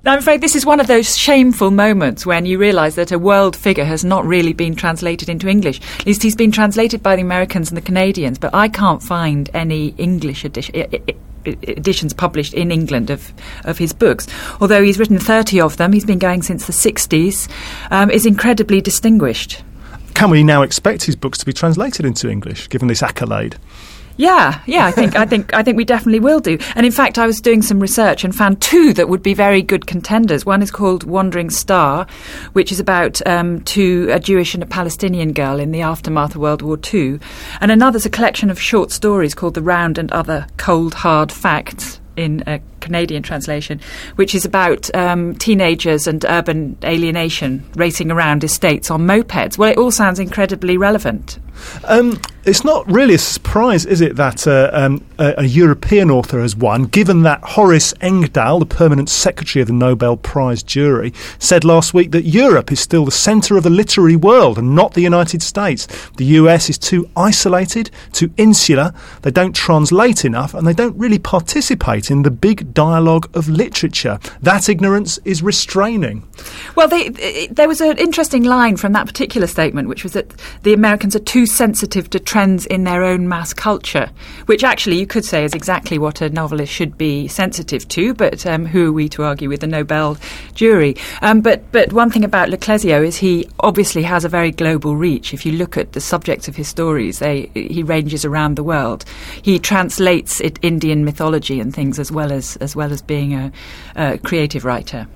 I'm afraid this is one of those shameful moments when you realise that a world figure has not really been translated into English. At least he's been translated by the Americans and the Canadians, but I can't find any English editions published in England of his books. Although he's written 30 of them, he's been going since the 60s, is incredibly distinguished. Can we now expect his books to be translated into English, given this accolade? Yeah, I think we definitely will do. And in fact, I was doing some research and found two that would be very good contenders. One is called Wandering Star, which is about a Jewish and a Palestinian girl in the aftermath of World War II. And another's a collection of short stories called The Round and Other Cold Hard Facts, in a Canadian translation, which is about teenagers and urban alienation racing around estates on mopeds. Well, it all sounds incredibly relevant. It's not really a surprise, is it, that a European author has won, given that Horace Engdahl, the permanent secretary of the Nobel Prize jury, said last week that Europe is still the centre of the literary world and not the United States. The US is too isolated, too insular, they don't translate enough, and they don't really participate in the big dialogue of literature. That ignorance is restraining. Well, there was an interesting line from that particular statement, which was that the Americans are too sensitive to trends in their own mass culture, which actually you could say is exactly what a novelist should be sensitive to, but who are we to argue with the Nobel jury? But one thing about Leclésio is he obviously has a very global reach. If you look at the subjects of his stories, he ranges around the world. He translates Indian mythology and things as well as being a creative writer.